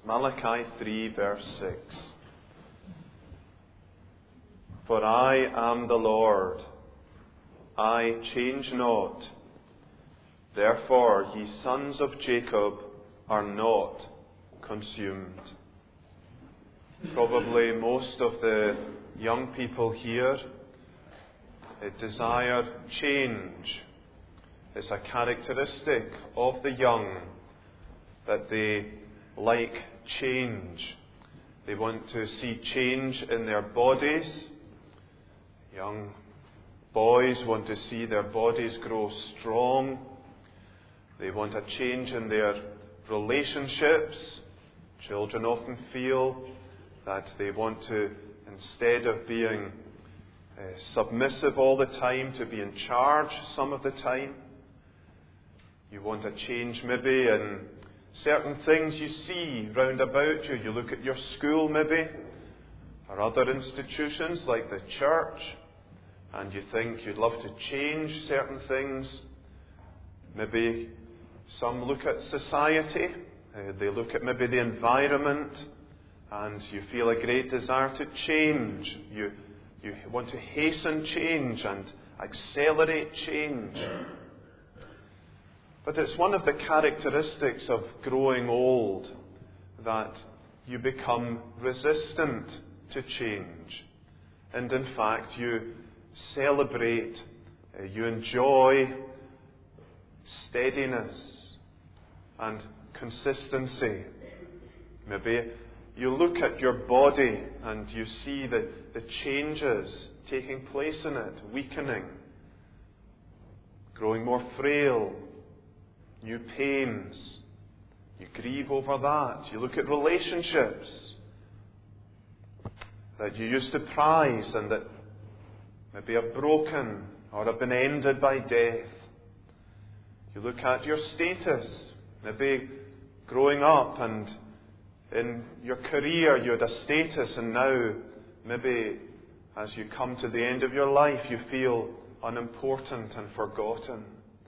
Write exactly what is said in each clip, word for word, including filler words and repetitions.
Malachi three, verse six. For I am the Lord, I change not. Therefore ye sons of Jacob are not consumed. Probably most of the young people here desire change. It's a characteristic of the young that they like change. They want to see change in their bodies. Young boys want to see their bodies grow strong. They want a change in their relationships. Children often feel that they want to, instead of being uh, submissive all the time, to be in charge some of the time. You want a change maybe in certain things you see round about you. You look at your school maybe, or other institutions like the church, and you think you'd love to change certain things. Maybe some look at society. Uh, they look at maybe the environment, and you feel a great desire to change. You, you want to hasten change and accelerate change. But it's one of the characteristics of growing old that you become resistant to change. And in fact, you celebrate, uh, you enjoy steadiness and consistency. Maybe you look at your body and you see the, the changes taking place in it, weakening, growing more frail, new pains. You grieve over that. You look at relationships that you used to prize and that maybe have broken or have been ended by death. You look at your status, maybe growing up and in your career you had a status, and now maybe as you come to the end of your life you feel unimportant and forgotten.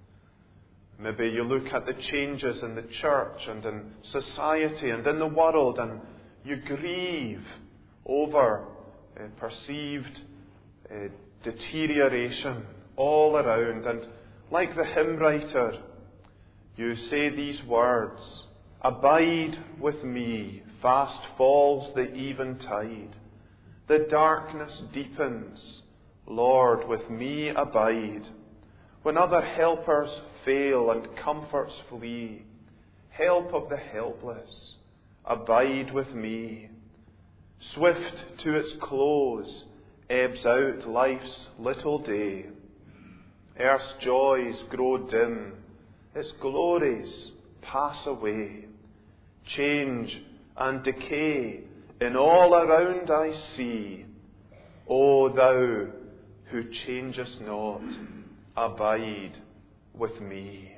Maybe you look at the changes in the church and in society and in the world, and you grieve over uh, perceived uh, deterioration all around. And like the hymn writer, you say these words, "Abide with me, fast falls the eventide. The darkness deepens, Lord, with me abide. When other helpers fail and comforts flee, help of the helpless, abide with me. Swift to its close ebbs out life's little day. Earth's joys grow dim, its glories pass away. Change and decay in all around I see. O Thou who changest not, abide with me."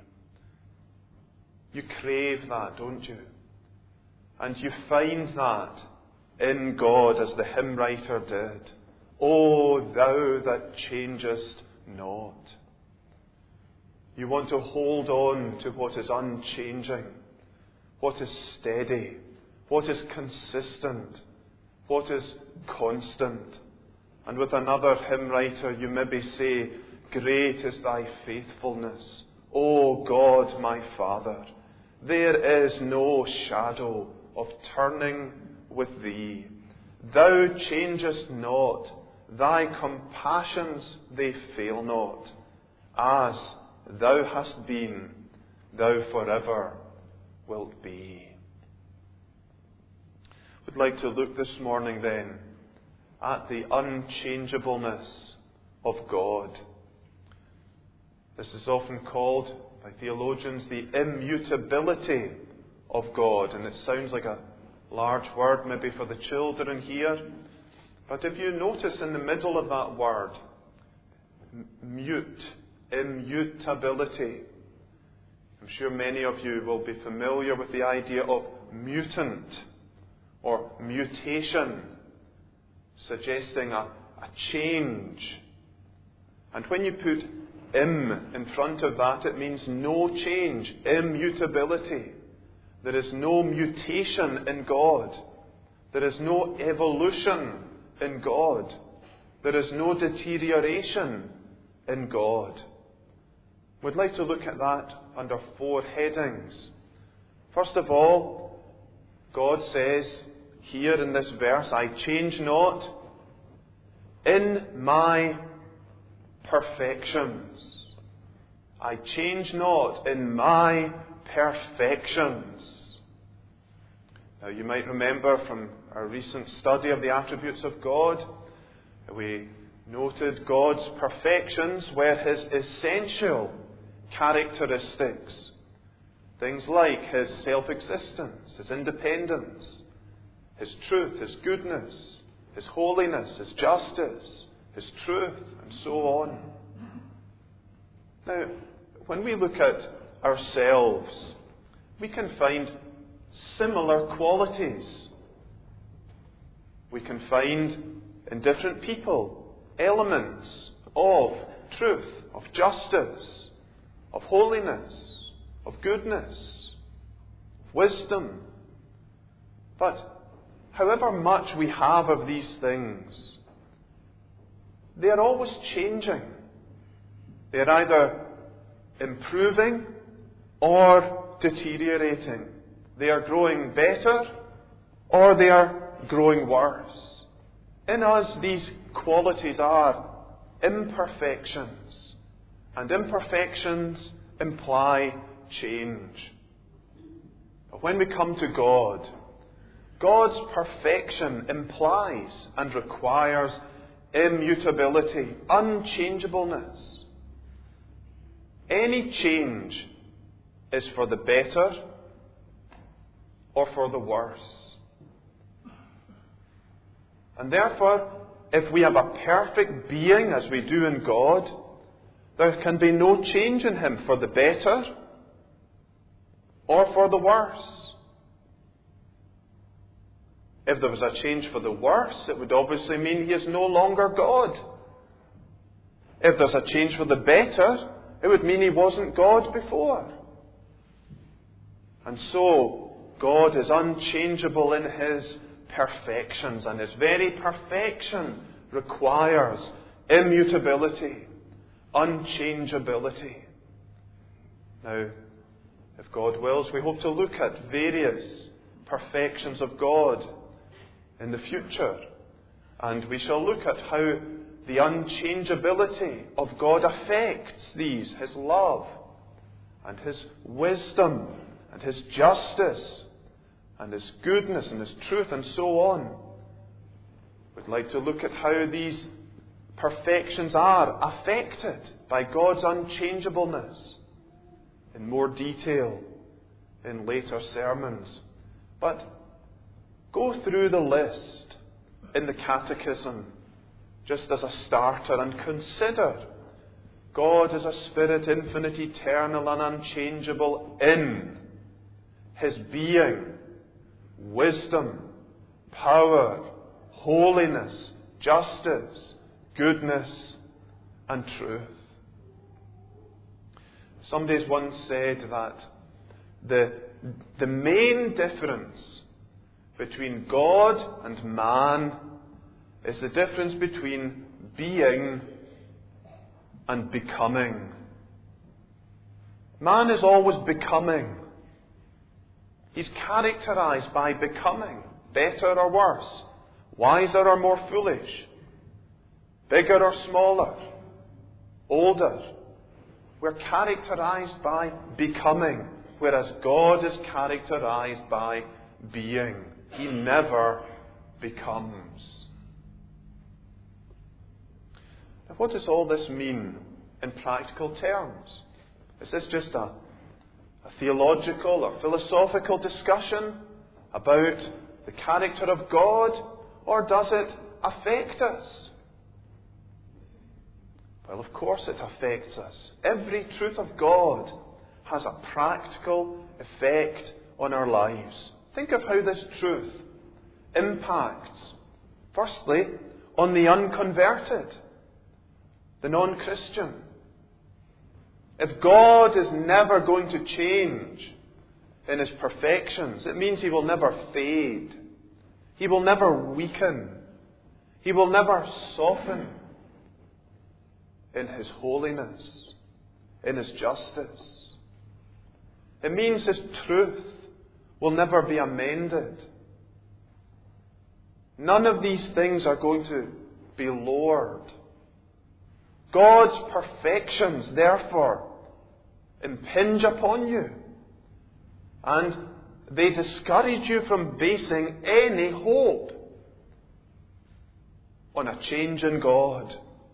You crave that, don't you? And you find that in God, as the hymn writer did. O Thou that changest not. You want to hold on to what is unchanging, what is steady, what is consistent, what is constant. And with another hymn writer, you maybe say, "Great is thy faithfulness, O God my Father. There is no shadow of turning with thee. Thou changest not, thy compassions they fail not. As thou hast been, thou forever wilt be." We'd like to look this morning then at the unchangeableness of God. This is often called by theologians the immutability of God, and it sounds like a large word maybe for the children here. But if you notice in the middle of that word, mute, immutability, I'm sure many of you will be familiar with the idea of mutant or mutation, suggesting a, a change. And when you put im in front of that, it means no change, immutability. There is no mutation in God. There is no evolution in God. There is no deterioration in God. We'd like to look at that under four headings. First of all, God says here in this verse, I change not in my perfections. I change not in my perfections. Now you might remember from our recent study of the attributes of God, we noted God's perfections were His essential characteristics. Things like His self-existence, His independence, His truth, His goodness, His holiness, His justice, His truth, and so on. Now, when we look at ourselves, we can find similar qualities. We can find in different people elements of truth, of justice, of holiness, of goodness, of wisdom. But however much we have of these things, they are always changing. They are either improving or deteriorating. They are growing better or they are growing worse. In us, these qualities are imperfections. And imperfections imply change. But when we come to God, God's perfection implies and requires immutability, unchangeableness. Any change is for the better or for the worse. And therefore, if we have a perfect being as we do in God, there can be no change in Him for the better or for the worse. If there was a change for the worse, it would obviously mean He is no longer God. If there's a change for the better, it would mean He wasn't God before. And so, God is unchangeable in His perfections, and His very perfection requires immutability, unchangeability. Now, if God wills, we hope to look at various perfections of God in the future. And we shall look at how the unchangeability of God affects these, His love and His wisdom and His justice and His goodness and His truth and so on. We'd like to look at how these perfections are affected by God's unchangeableness in more detail in later sermons. But go through the list in the Catechism just as a starter and consider God is a Spirit infinite, eternal and unchangeable in His being, wisdom, power, holiness, justice, goodness and truth. Somebody once said that the, the main difference between God and man is the difference between being and becoming. Man is always becoming. He's characterized by becoming, better or worse, wiser or more foolish, bigger or smaller, older. We're characterized by becoming, whereas God is characterized by being. He never becomes. Now, what does all this mean in practical terms? Is this just a, a theological or philosophical discussion about the character of God, or does it affect us? Well, of course it affects us. Every truth of God has a practical effect on our lives. Think of how this truth impacts, firstly, on the unconverted, the non-Christian. If God is never going to change, in His perfections. It means He will never fade. He will never weaken. He will never soften in His holiness, in His justice. It means His truth will never be amended. None of these things are going to be lowered. God's perfections, therefore, impinge upon you. And they discourage you from basing any hope on a change in God.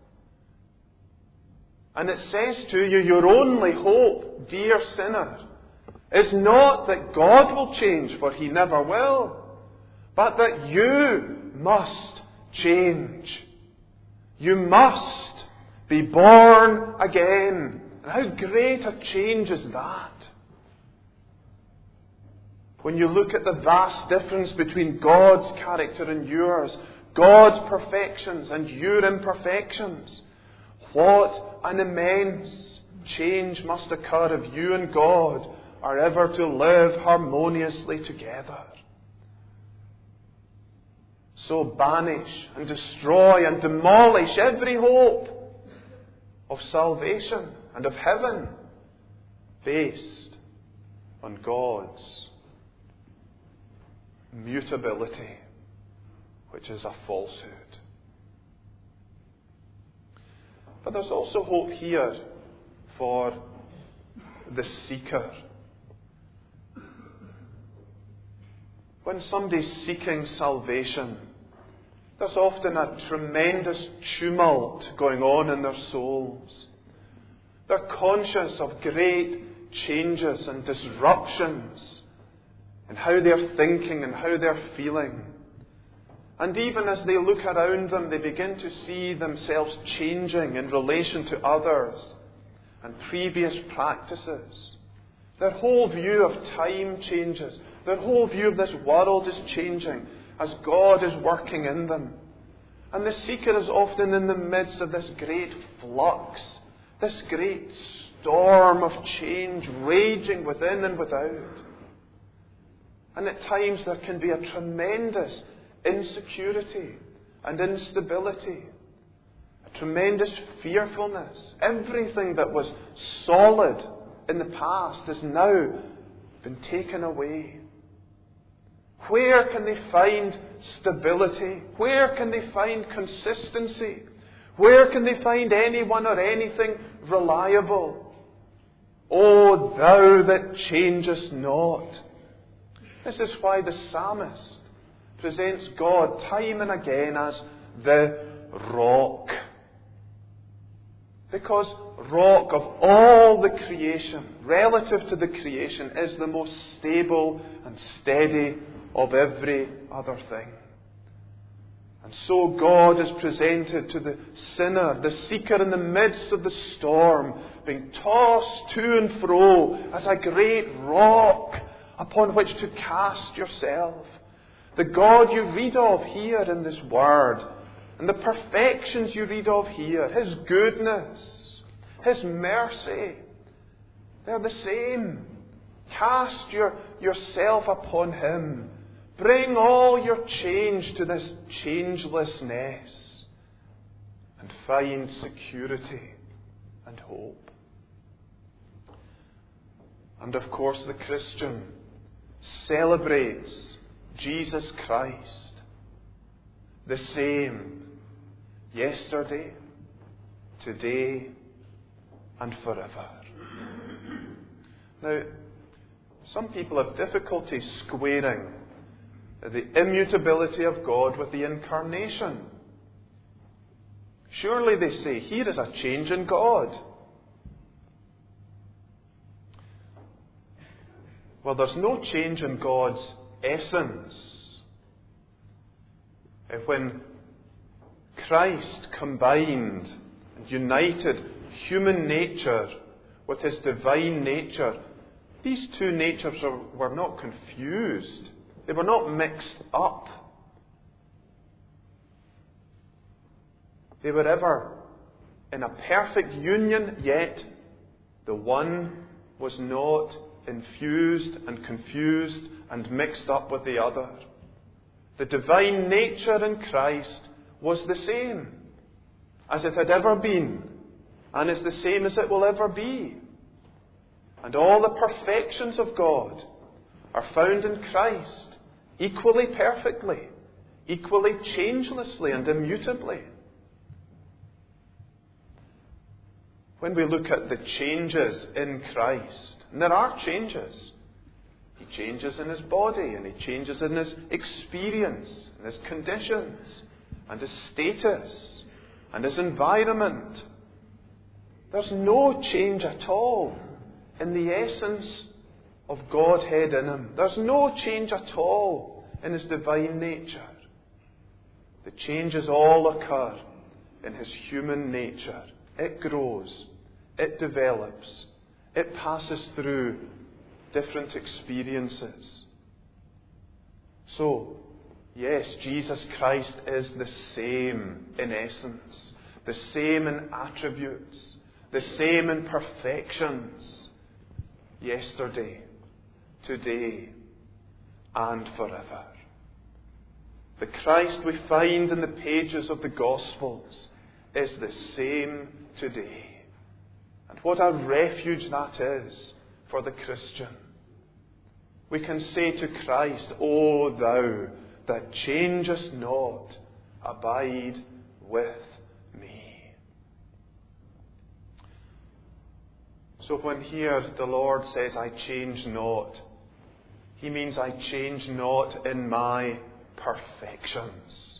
And it says to you, your only hope, dear sinner, is not that God will change, for He never will, but that you must change. You must be born again. And how great a change is that? When you look at the vast difference between God's character and yours, God's perfections and your imperfections, what an immense change must occur if you and God are ever to live harmoniously together. So banish and destroy and demolish every hope of salvation and of heaven based on God's mutability, which is a falsehood. But there's also hope here for the seeker. When somebody's seeking salvation, there's often a tremendous tumult going on in their souls. They're conscious of great changes and disruptions in how they're thinking and how they're feeling. And even as they look around them, they begin to see themselves changing in relation to others and previous practices. Their whole view of time changes. Their whole view of this world is changing as God is working in them. And the seeker is often in the midst of this great flux, this great storm of change raging within and without. And at times there can be a tremendous insecurity and instability, a tremendous fearfulness. Everything that was solid in the past has now been taken away. Where can they find stability? Where can they find consistency? Where can they find anyone or anything reliable? O Thou that changest not. This is why the psalmist presents God time and again as the rock. Because rock of all the creation, relative to the creation, is the most stable and steady of every other thing. And so God is presented to the sinner, the seeker in the midst of the storm, being tossed to and fro as a great rock upon which to cast yourself. The God you read of here in this Word, and the perfections you read of here, His goodness, His mercy, they're the same. Cast your, yourself upon Him. Bring all your change to this changelessness and find security and hope. And of course the Christian celebrates Jesus Christ, the same yesterday, today, and forever. Now, some people have difficulty squaring the immutability of God with the incarnation. Surely, they say, here is a change in God. Well, there's no change in God's essence. When Christ combined and united human nature with His divine nature, these two natures are, were not confused. They were not mixed up. They were ever in a perfect union, yet the one was not infused and confused and mixed up with the other. The divine nature in Christ was the same as it had ever been, and is the same as it will ever be. And all the perfections of God are found in Christ, equally perfectly, equally changelessly and immutably. When we look at the changes in Christ, and there are changes, He changes in His body, and He changes in His experience, and His conditions, and His status, and His environment. There's no change at all in the essence of Godhead in Him. There's no change at all in His divine nature. The changes all occur in His human nature. It grows, it develops, it passes through different experiences. So, yes, Jesus Christ is the same in essence, the same in attributes, the same in perfections, yesterday, today, and forever. The Christ we find in the pages of the Gospels is the same today. And what a refuge that is for the Christian. We can say to Christ, O Thou that changest not, abide with me. So when here the Lord says, I change not, He means I change not in my perfections.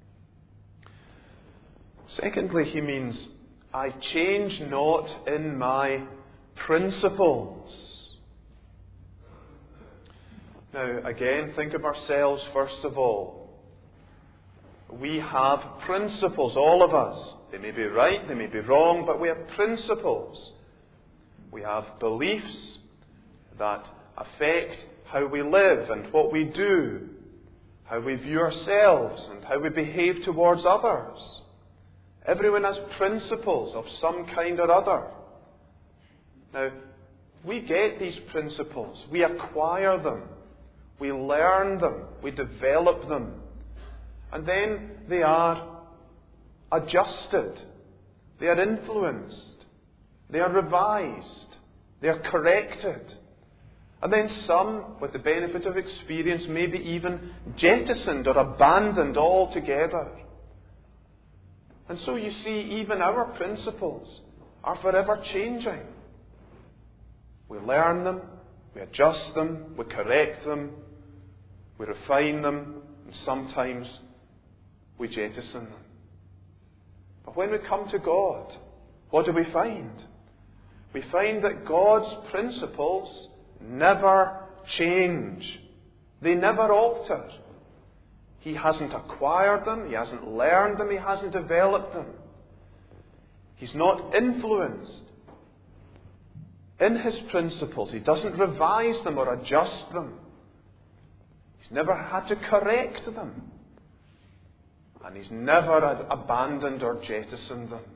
Secondly, He means I change not in my principles. Now, again, think of ourselves first of all. We have principles, all of us. They may be right, they may be wrong, but we have principles. We have beliefs that affect how we live and what we do, how we view ourselves and how we behave towards others. Everyone has principles of some kind or other. Now, we get these principles, we acquire them, we learn them, we develop them, and then they are adjusted, they are influenced, they are revised, they are corrected. And then some, with the benefit of experience, may be even jettisoned or abandoned altogether. And so you see, even our principles are forever changing. We learn them, we adjust them, we correct them, we refine them, and sometimes we jettison them. But when we come to God, what do we find? We find that God's principles never change. They never alter. He hasn't acquired them, He hasn't learned them, He hasn't developed them. He's not influenced in His principles. He doesn't revise them or adjust them. He's never had to correct them. And He's never abandoned or jettisoned them.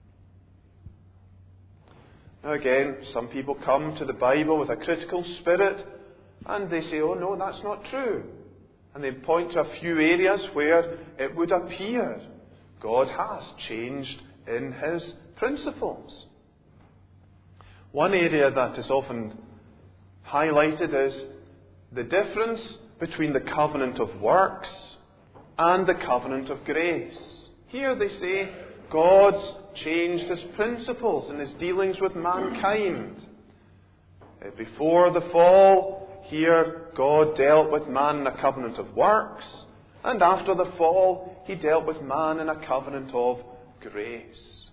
Now again, some people come to the Bible with a critical spirit and they say, oh no, that's not true. And they point to a few areas where it would appear God has changed in His principles. One area that is often highlighted is the difference between the covenant of works and the covenant of grace. Here they say God's changed His principles in His dealings with mankind. Before the fall, here God dealt with man in a covenant of works, and after the fall, He dealt with man in a covenant of grace.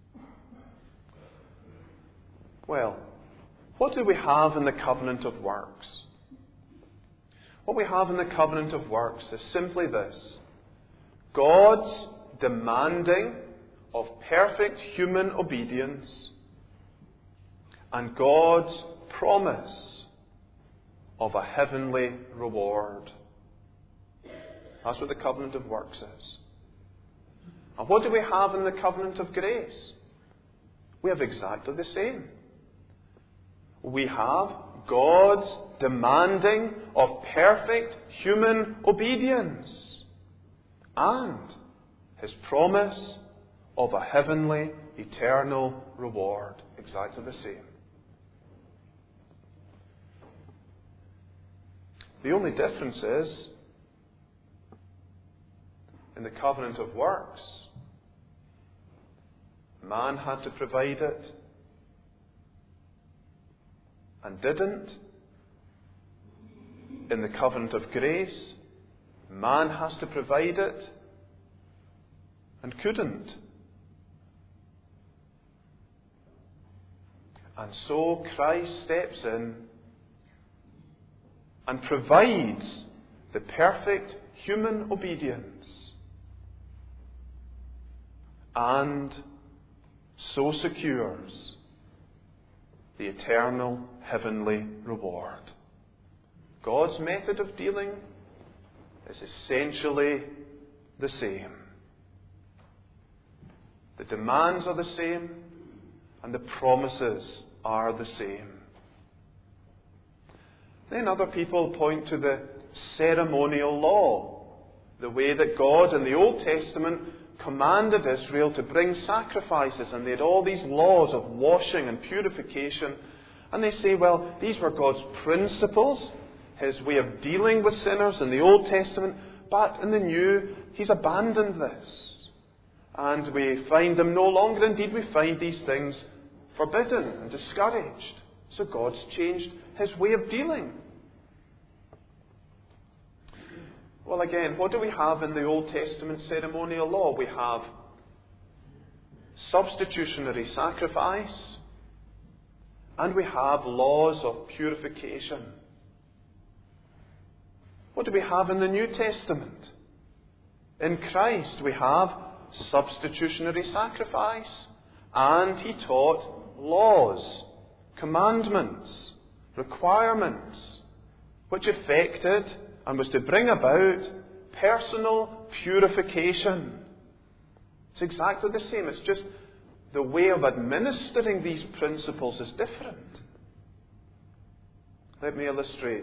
Well, what do we have in the covenant of works? What we have in the covenant of works is simply this: God's demanding of perfect human obedience and God's promise of a heavenly reward. That's what the covenant of works is. And what do we have in the covenant of grace? We have exactly the same. We have God's demanding of perfect human obedience and His promise of a heavenly, eternal reward. Exactly the same. The only difference is, in the covenant of works, man had to provide it and didn't. In the covenant of grace, man has to provide it and couldn't. And so Christ steps in and provides the perfect human obedience, and so secures the eternal heavenly reward. God's method of dealing is essentially the same. The demands are the same, and the promises are the same. Then other people point to the ceremonial law, the way that God in the Old Testament commanded Israel to bring sacrifices, and they had all these laws of washing and purification. And they say, well, these were God's principles, His way of dealing with sinners in the Old Testament, but in the New, He's abandoned this. And we find them no longer. Indeed, we find these things forbidden and discouraged. So God's changed His way of dealing. Well, again, what do we have in the Old Testament ceremonial law? We have substitutionary sacrifice, and we have laws of purification. What do we have in the New Testament? In Christ we have substitutionary sacrifice, and He taught laws, commandments, requirements, which affected and was to bring about personal purification. It's exactly the same. It's just the way of administering these principles is different. Let me illustrate.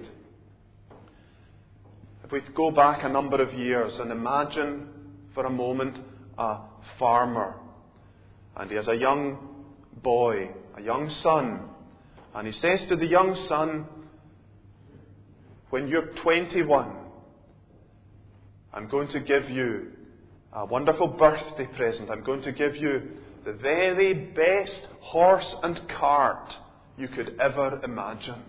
If we go back a number of years and imagine for a moment a farmer, and he has a young boy, a young son, and he says to the young son, when you're twenty-one, I'm going to give you a wonderful birthday present. I'm going to give you the very best horse and cart you could ever imagine.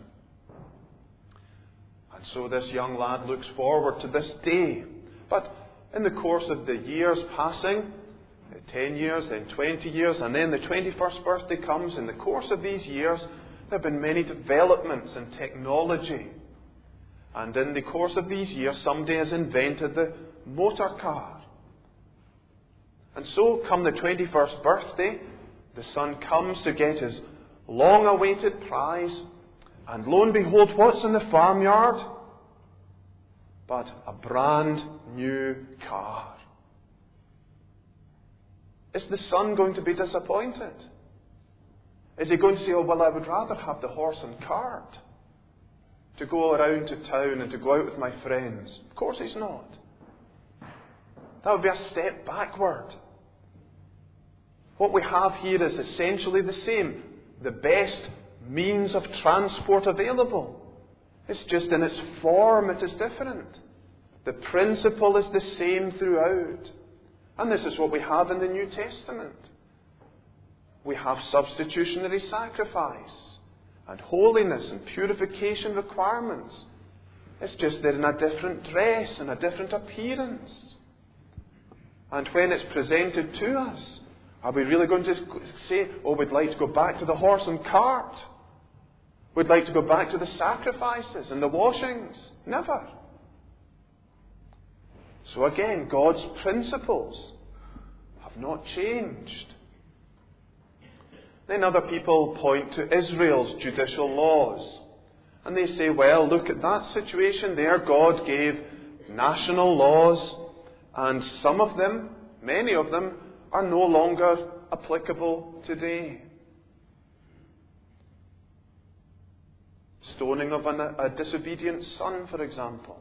And so this young lad looks forward to this day. But in the course of the years passing, ten years, then twenty years, and then the twenty-first birthday comes. In the course of these years, there have been many developments in technology. And in the course of these years, somebody has invented the motor car. And so, come the twenty-first birthday, the son comes to get his long-awaited prize. And lo and behold, what's in the farmyard? But a brand new car. Is the son going to be disappointed? Is he going to say, oh, well, I would rather have the horse and cart to go around to town and to go out with my friends? Of course he's not. That would be a step backward. What we have here is essentially the same. The best means of transport available. It's just in its form it is different. The principle is the same throughout. And this is what we have in the New Testament. We have substitutionary sacrifice and holiness and purification requirements. It's just they're in a different dress and a different appearance. And when it's presented to us, are we really going to say, oh, we'd like to go back to the horse and cart? We'd like to go back to the sacrifices and the washings? Never. So again, God's principles have not changed. Then other people point to Israel's judicial laws. And they say, well, look at that situation there. God gave national laws, and some of them, many of them, are no longer applicable today. Stoning of an, a disobedient son, for example.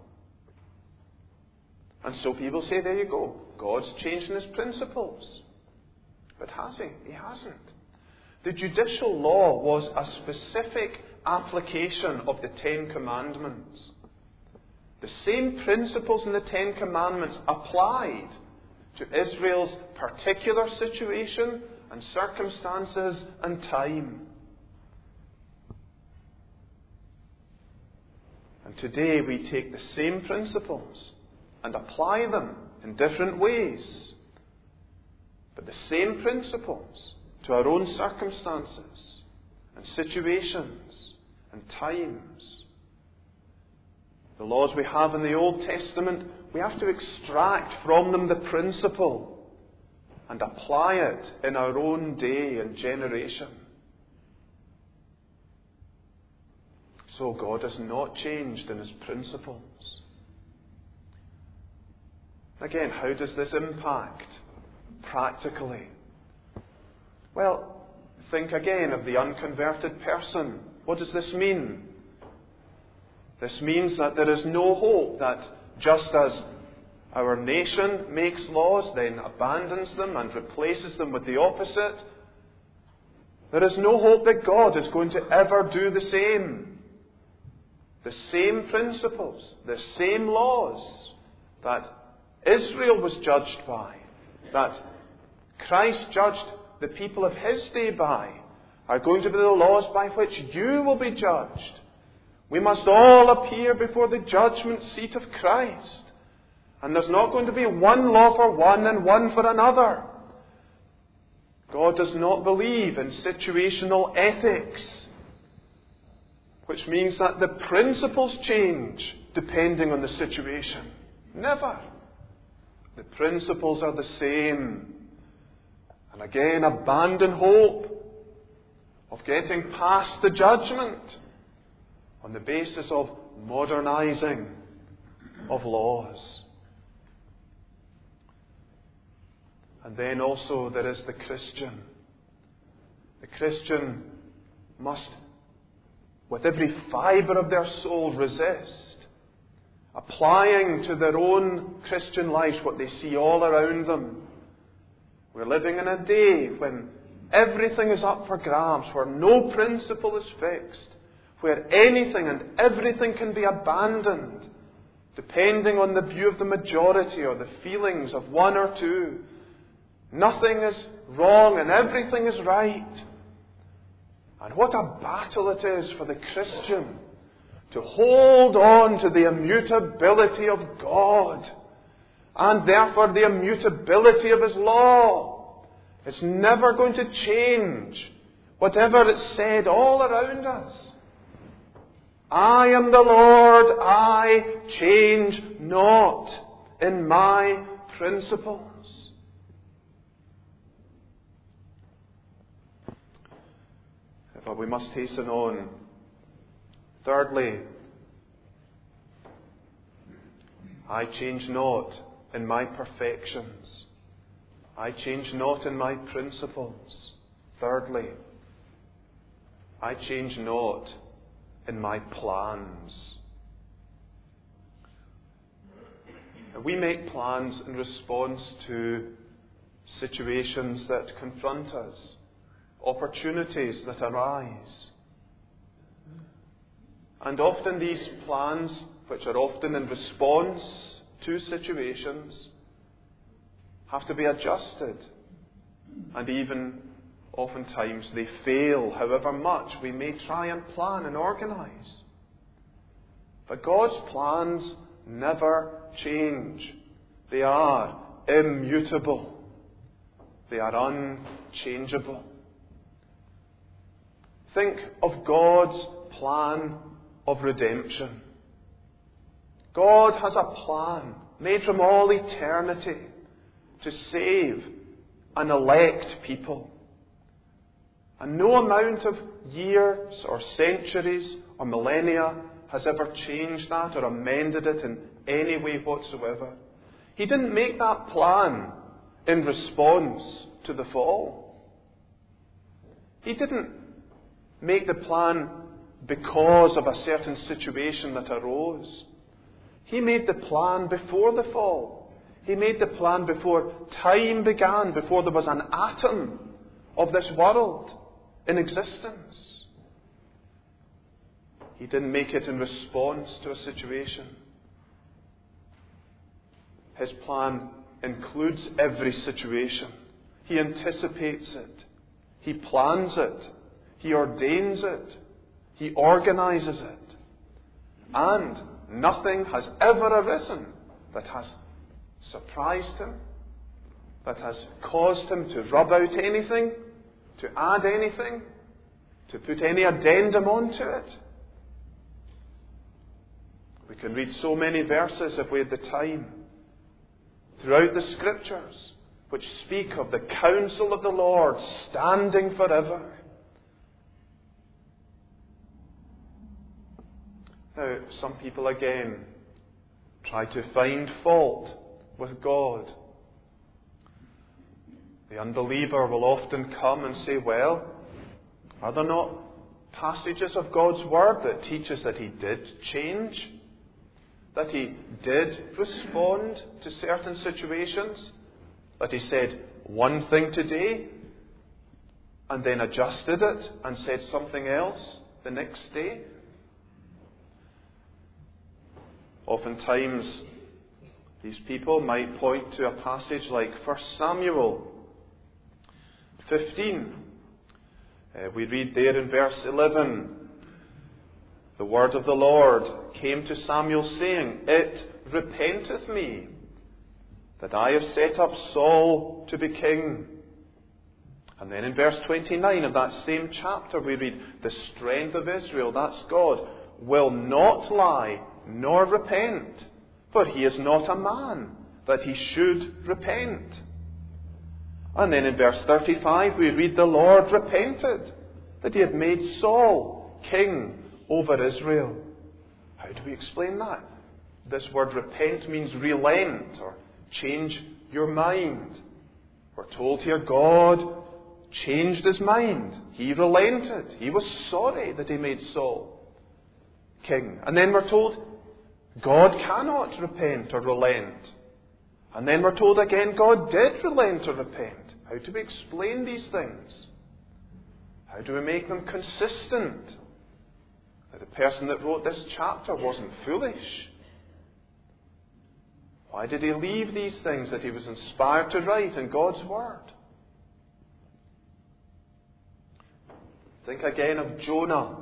And so people say, there you go, God's changing his principles. But has he? He hasn't. The judicial law was a specific application of the Ten Commandments. The same principles in the Ten Commandments applied to Israel's particular situation and circumstances and time. And today we take the same principles and apply them in different ways. But the same principles to our own circumstances and situations and times. The laws we have in the Old Testament, we have to extract from them the principle and apply it in our own day and generation. So God has not changed in his principles. Again, how does this impact practically? Well, think again of the unconverted person. What does this mean? This means that there is no hope that just as our nation makes laws, then abandons them and replaces them with the opposite, there is no hope that God is going to ever do the same. The same principles, the same laws that Israel was judged by, that Christ judged the people of his day by, are going to be the laws by which you will be judged. We must all appear before the judgment seat of Christ. And there's not going to be one law for one and one for another. God does not believe in situational ethics, which means that the principles change depending on the situation. Never. The principles are the same. And again, abandon hope of getting past the judgment on the basis of modernizing of laws. And then also there is the Christian. The Christian must, with every fibre of their soul, resist, applying to their own Christian lives what they see all around them. We're living in a day when everything is up for grabs, where no principle is fixed, where anything and everything can be abandoned, depending on the view of the majority or the feelings of one or two. Nothing is wrong and everything is right. And what a battle it is for the Christian to hold on to the immutability of God, and therefore the immutability of his law. It's never going to change, whatever is said all around us. I am the Lord, I change not in my principles. But we must hasten on. Thirdly, I change not in my perfections. I change not in my principles. Thirdly, I change not in my plans. We make plans in response to situations that confront us, opportunities that arise. And often these plans, which are often in response to situations, have to be adjusted. And even oftentimes they fail, however much we may try and plan and organize. But God's plans never change. They are immutable. They are unchangeable. Think of God's plan of redemption. God has a plan made from all eternity to save an elect people. And no amount of years or centuries or millennia has ever changed that or amended it in any way whatsoever. He didn't make that plan in response to the fall. He didn't make the plan because of a certain situation that arose. He made the plan before the fall. He made the plan before time began, before there was an atom of this world in existence. He didn't make it in response to a situation. His plan includes every situation. He anticipates it. He plans it. He ordains it. He organizes it. And nothing has ever arisen that has surprised him, that has caused him to rub out anything, to add anything, to put any addendum onto it. We can read so many verses if we had the time throughout the Scriptures which speak of the counsel of the Lord standing forever. Now, some people again try to find fault with God. The unbeliever will often come and say, well, are there not passages of God's Word that teach us that He did change? That He did respond to certain situations? That He said one thing today and then adjusted it and said something else the next day? Oftentimes, these people might point to a passage like First Samuel fifteen. Uh, we read there in verse eleven, the word of the Lord came to Samuel saying, "It repenteth me that I have set up Saul to be king." And then in verse twenty-nine of that same chapter we read, "The strength of Israel," that's God, "will not lie nor repent, for he is not a man that he should repent." And then in verse thirty-five we read, "The Lord repented that he had made Saul king over Israel." How do we explain that? This word repent means relent or change your mind. We're told here God changed his mind. He relented. He was sorry that he made Saul king. And then we're told God cannot repent or relent. And then we're told again God did relent or repent. How do we explain these things? How do we make them consistent? That the person that wrote this chapter wasn't foolish. Why did he leave these things that he was inspired to write in God's Word? Think again of Jonah.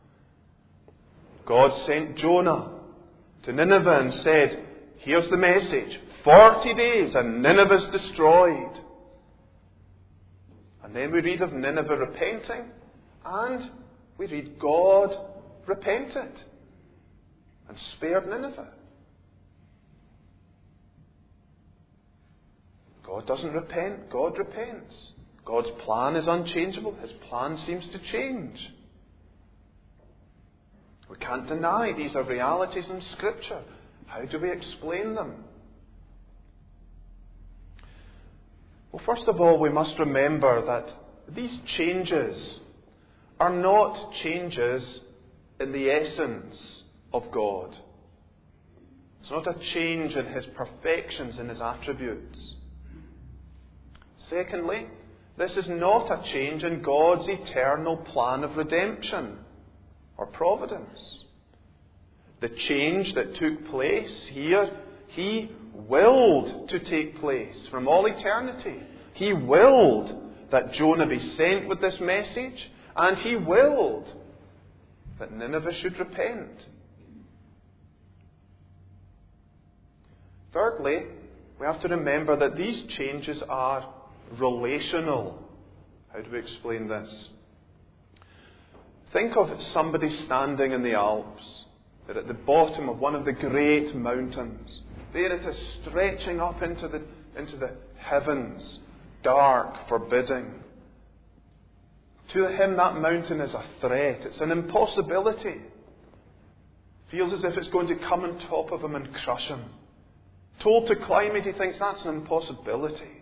God sent Jonah to Nineveh and said, "Here's the message. Forty days and Nineveh's destroyed." And then we read of Nineveh repenting, and we read God repented and spared Nineveh. God doesn't repent, God repents. God's plan is unchangeable. His plan seems to change. We can't deny these are realities in Scripture. How do we explain them? Well, first of all, we must remember that these changes are not changes in the essence of God. It's not a change in His perfections and His attributes. Secondly, this is not a change in God's eternal plan of redemption or providence. The change that took place here, He willed to take place from all eternity. He willed that Jonah be sent with this message, and He willed that Nineveh should repent. Thirdly, we have to remember that these changes are relational. How do we explain this? Think of somebody standing in the Alps. They're at the bottom of one of the great mountains. There it is, stretching up into the, into the heavens, dark, forbidding. To him, that mountain is a threat. It's an impossibility. Feels as if it's going to come on top of him and crush him. Told to climb it, he thinks that's an impossibility.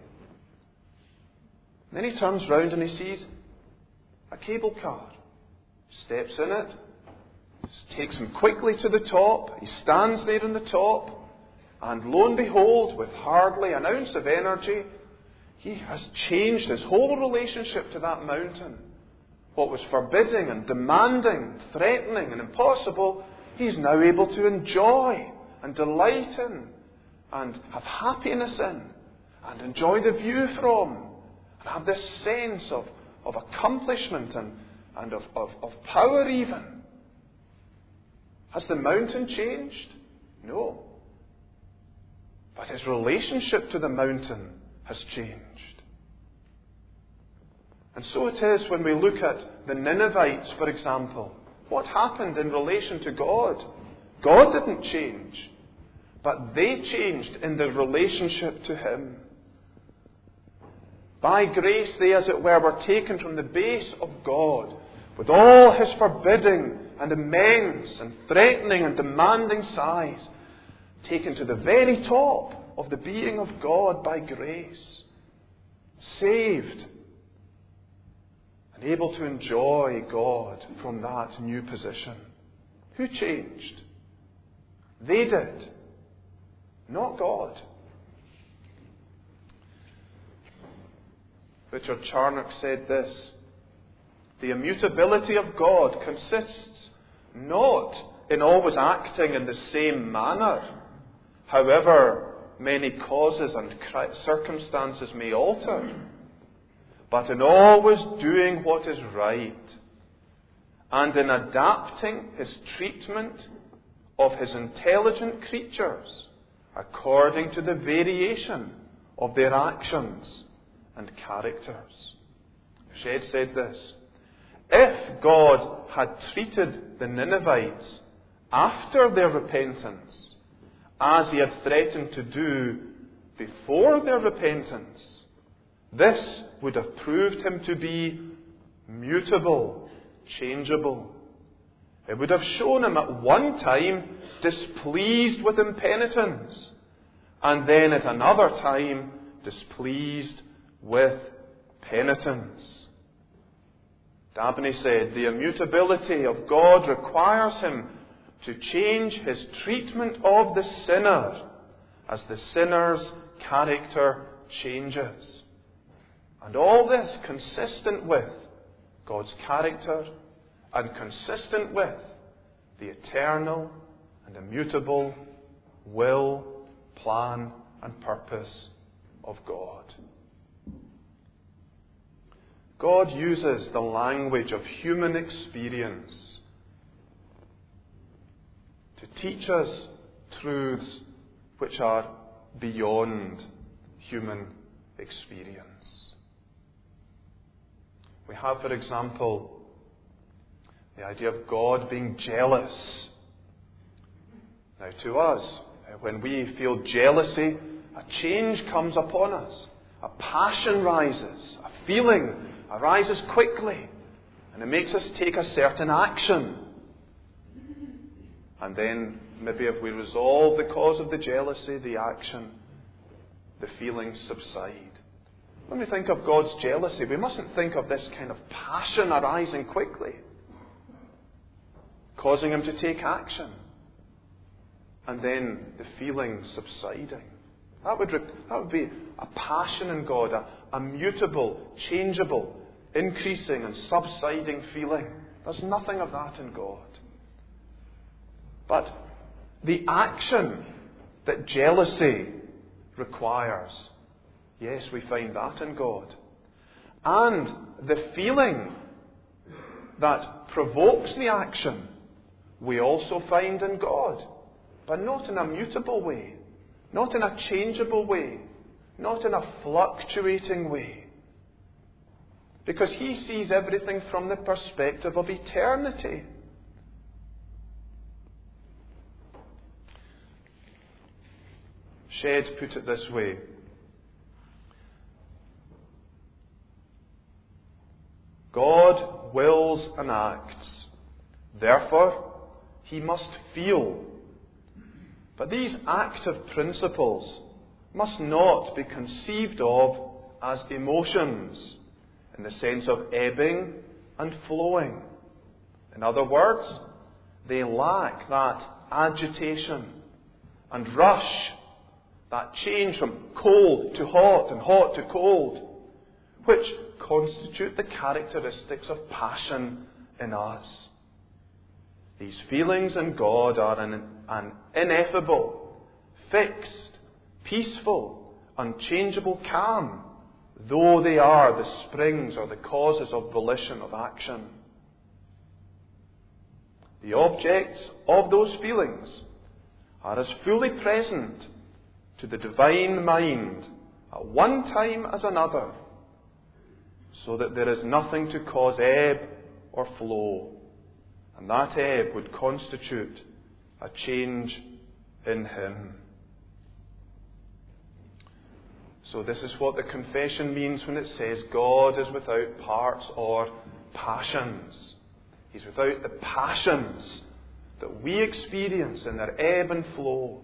Then he turns round and he sees a cable car. Steps in it, takes him quickly to the top. He stands there on the top. And lo and behold, with hardly an ounce of energy, he has changed his whole relationship to that mountain. What was forbidding and demanding, threatening and impossible, he's now able to enjoy and delight in and have happiness in and enjoy the view from and have this sense of, of accomplishment and, and of, of, of power even. Has the mountain changed? No. But his relationship to the mountain has changed. And so it is when we look at the Ninevites, for example. What happened in relation to God? God didn't change, but they changed in their relationship to Him. By grace, they, as it were, were taken from the base of God, with all His forbidding and immense and threatening and demanding size, taken to the very top of the being of God by grace, saved, and able to enjoy God from that new position. Who changed? They did, not God. Richard Charnock said this: the immutability of God consists not in always acting in the same manner, however many causes and circumstances may alter, but in always doing what is right, and in adapting His treatment of His intelligent creatures according to the variation of their actions and characters. Shedd said this: if God had treated the Ninevites after their repentance as He had threatened to do before their repentance, this would have proved Him to be mutable, changeable. It would have shown Him at one time displeased with impenitence, and then at another time displeased with penitence. Dabney said, the immutability of God requires Him to change His treatment of the sinner as the sinner's character changes. And all this consistent with God's character and consistent with the eternal and immutable will, plan and purpose of God. God uses the language of human experience to teach us truths which are beyond human experience. We have, for example, the idea of God being jealous. Now, to us, when we feel jealousy, a change comes upon us. A passion rises. A feeling arises quickly. And it makes us take a certain action. And then, maybe if we resolve the cause of the jealousy, the action, the feelings subside. When we think of God's jealousy, we mustn't think of this kind of passion arising quickly, causing Him to take action, and then the feeling subsiding. That would, that would be a passion in God, a, a mutable, changeable, increasing and subsiding feeling. There's nothing of that in God. But the action that jealousy requires, yes, we find that in God. And the feeling that provokes the action, we also find in God. But not in a mutable way. Not in a changeable way. Not in a fluctuating way. Because He sees everything from the perspective of eternity. Shedd put it this way: God wills and acts. Therefore, He must feel. But these active principles must not be conceived of as emotions in the sense of ebbing and flowing. In other words, They lack that agitation and rush, that change from cold to hot and hot to cold, which constitute the characteristics of passion in us. These feelings in God are an, an ineffable, fixed, peaceful, unchangeable calm, though they are the springs or the causes of volition, of action. The objects of those feelings are as fully present to the divine mind at one time as another, so that there is nothing to cause ebb or flow, and that ebb would constitute a change in Him. So this is what the confession means when it says God is without parts or passions. He's without the passions that we experience in their ebb and flow.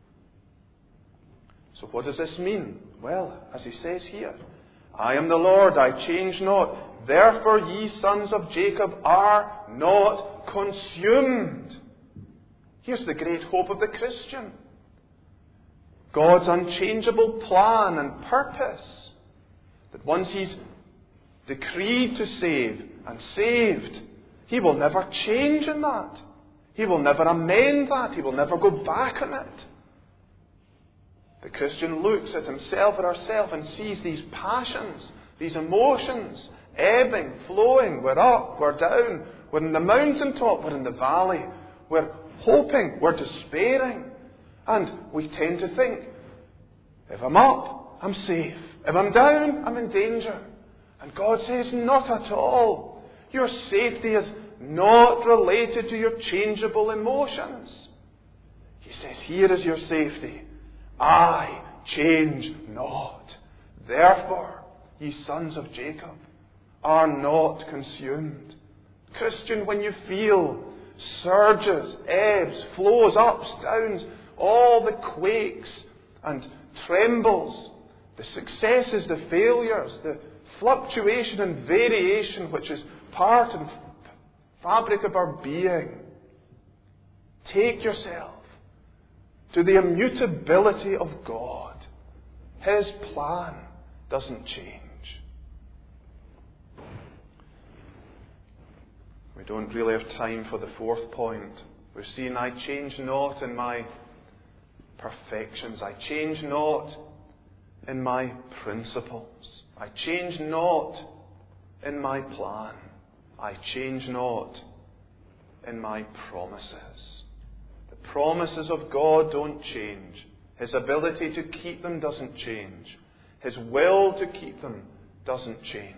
So what does this mean? Well, as he says here, I am the Lord, I change not. Therefore ye sons of Jacob are not consumed. Here's the great hope of the Christian. God's unchangeable plan and purpose, that once He's decreed to save and saved, He will never change in that. He will never amend that. He will never go back on it. The Christian looks at himself or herself and sees these passions, these emotions, ebbing, flowing. We're up, we're down, we're in the mountaintop, we're in the valley. We're hoping, we're despairing. And we tend to think, if I'm up, I'm safe. If I'm down, I'm in danger. And God says, not at all. Your safety is not related to your changeable emotions. He says, here is your safety. I change not. Therefore, ye sons of Jacob are not consumed. Christian, when you feel surges, ebbs, flows, ups, downs, all the quakes and trembles, the successes, the failures, the fluctuation and variation which is part and fabric of our being, take yourself to the immutability of God. His plan doesn't change. We don't really have time for the fourth point. We've seen, I change not in my perfections. I change not in my principles. I change not in my plan. I change not in my promises. The promises of God don't change. His ability to keep them doesn't change. His will to keep them doesn't change.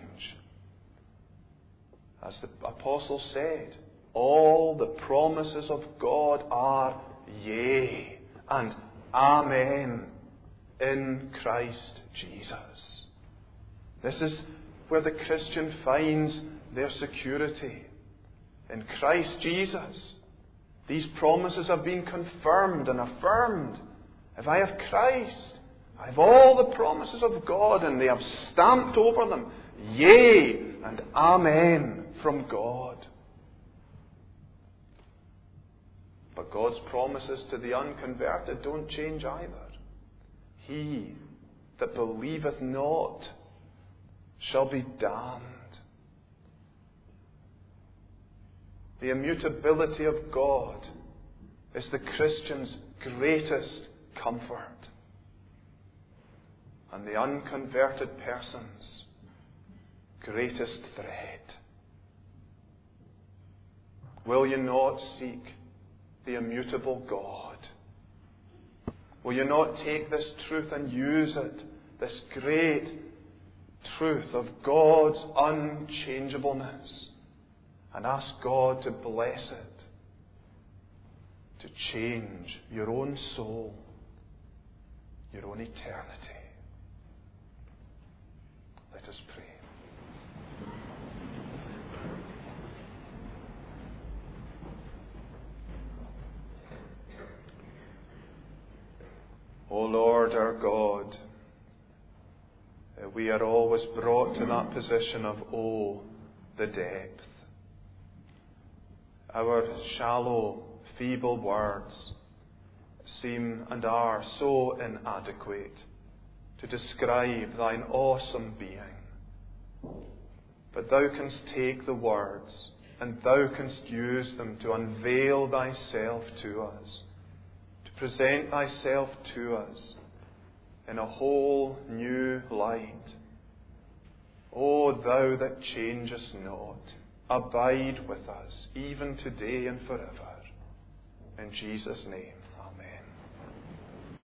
As the apostle said, all the promises of God are yea and amen in Christ Jesus. This is where the Christian finds their security. In Christ Jesus, these promises have been confirmed and affirmed. If I have Christ, I have all the promises of God, and they have stamped over them, yea and amen from God. But God's promises to the unconverted don't change either. He that believeth not shall be damned. The immutability of God is the Christian's greatest comfort, and the unconverted person's greatest threat. Will you not seek the immutable God? Will you not take this truth and use it, this great truth of God's unchangeableness, and ask God to bless it, to change your own soul, your own eternity? Let us pray. O Lord our God, we are always brought to that position of, oh, the depth. Our shallow, feeble words seem and are so inadequate to describe thine awesome being. But thou canst take the words and thou canst use them to unveil thyself to us, to present thyself to us in a whole new light. O thou that changest not, abide with us, even today and forever. In Jesus' name.